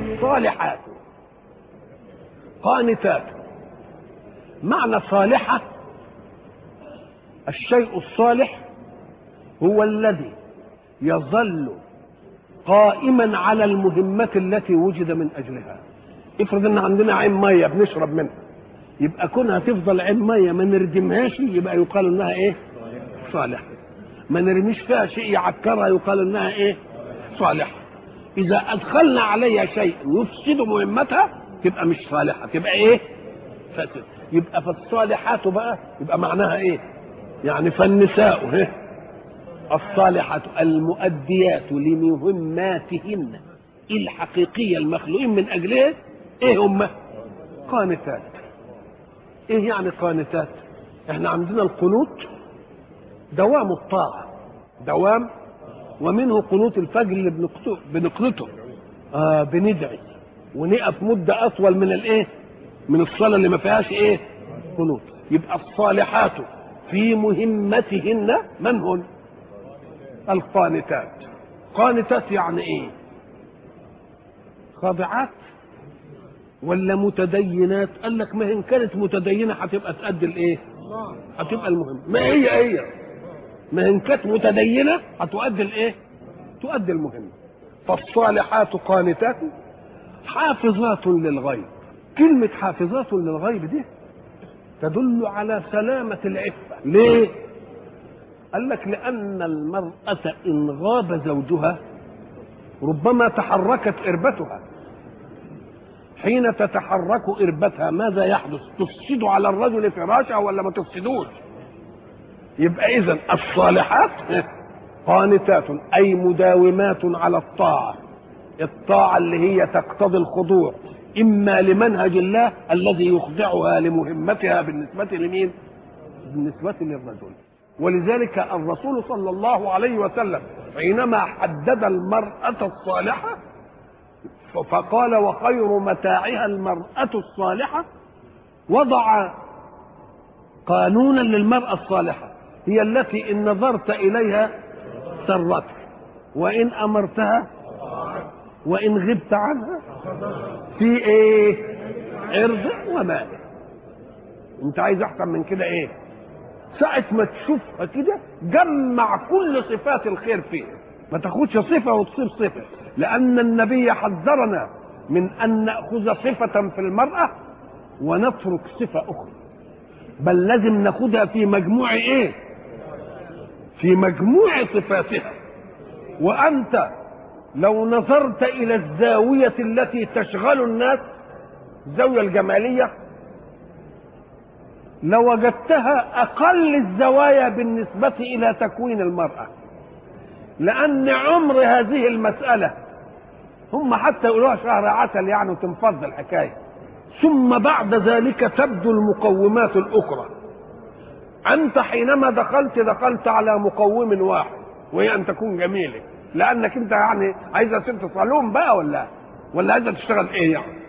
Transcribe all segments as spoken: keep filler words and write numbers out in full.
صالحات قانتات. معنى صالحة الشيء الصالح هو الذي يظل قائما على المهمة التي وجد من أجلها. افرض ان عندنا عين مية بنشرب منها، يبقى كونها تفضل عين مية ما نردمهاش يبقى يقال انها ايه؟ صالحة. ما نرميش فيها شيء يعكرها يقال انها ايه؟ صالحة. اذا ادخلنا عليها شيء يفسد مهمتها تبقى مش صالحة، تبقى ايه؟ فاسد. يبقى فالصالحات بقى يبقى معناها ايه؟ يعني فالنساء الصالحات المؤديات لمهماتهن الحقيقية المخلوقين من أجلها إيه هم؟ قانتات. إيه يعني قانتات؟ إحنا عندنا القنوت دوام الطاعة، دوام، ومنه قنوت الفجر اللي بنقنته آه بندعي ونقف مدة أطول من الإيه؟ من الصلاة اللي ما فيهاش إيه؟ قنوت. يبقى الصالحات في مهمتهن من هن؟ القانتات. قانتات يعني ايه؟ خاضعات ولا متدينات؟ قال لك ما ان كانت متدينه هتبقى تأدي الايه؟ هتبقى المهم. ما هي هي ما ان كانت متدينه هتؤدي الايه؟ تؤدي المهم. فالصالحات قانتات حافظات للغيب. كلمه حافظات للغيب دي تدل على سلامه العفه. ليه؟ قال لك لأن المرأة إن غاب زوجها ربما تحركت إربتها. حين تتحرك إربتها ماذا يحدث؟ تفسد على الرجل فراشها ولا ما تفسدوش؟ يبقى إذن الصالحات قانتات أي مداومات على الطاعة، الطاعة اللي هي تقتضي الخضوع إما لمنهج الله الذي يخضعها لمهمتها بالنسبة لمين؟ بالنسبة للرجل. ولذلك الرسول صلى الله عليه وسلم حينما حدد المرأة الصالحة فقال وخير متاعها المرأة الصالحة، وضع قانونا للمرأة الصالحة هي التي إن نظرت إليها سرتك وإن أمرتها وإن غبت عنها في إيه؟ عرض ومال. أنت عايز أحسن من كده إيه؟ ساعة ما تشوفها كده جمع كل صفات الخير فيها، ما تاخدش صفة وتصيب صفة، لأن النبي حذرنا من أن نأخذ صفة في المرأة ونترك صفة أخرى، بل لازم ناخدها في مجموع إيه؟ في مجموع صفاتها. وأنت لو نظرت إلى الزاوية التي تشغل الناس، الزاوية الجمالية، لوجدتها أقل الزوايا بالنسبة إلى تكوين المرأة، لأن عمر هذه المسألة هم حتى يقولوها شهر عسل يعني وتنفض الحكاية، ثم بعد ذلك تبدو المقومات الأخرى. أنت حينما دخلت دخلت على مقوم واحد وهي أن تكون جميلة، لأنك أنت يعني عايزة ست صالون بقى ولا ولا عايزة تشتغل إيه يعني؟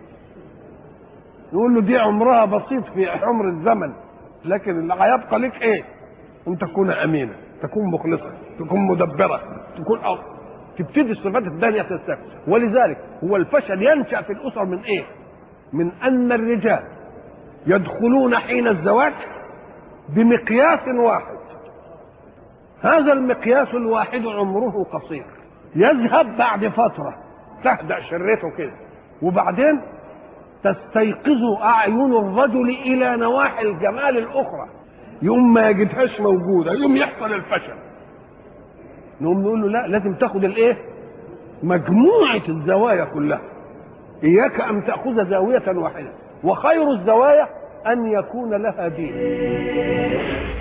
يقول له دي عمرها بسيط في عمر الزمن، لكن اللي هيبقى لك ايه؟ ان تكون امينه، تكون مخلصه، تكون مدبره، تكون أو تبتدي الصفات الثانيه تستكمل. ولذلك هو الفشل ينشا في الاسر من ايه؟ من ان الرجال يدخلون حين الزواج بمقياس واحد، هذا المقياس الواحد عمره قصير، يذهب بعد فتره تهدأ شريته كده، وبعدين تستيقظ أعين الرجل إلى نواحي الجمال الأخرى، يوم ما يجدهاش موجودة يوم يحصل الفشل. نقوم نقول له لا، لازم تاخد الإيه؟ مجموعة الزوايا كلها، إياك أن تأخذ زاوية واحدة، وخير الزوايا أن يكون لها دين.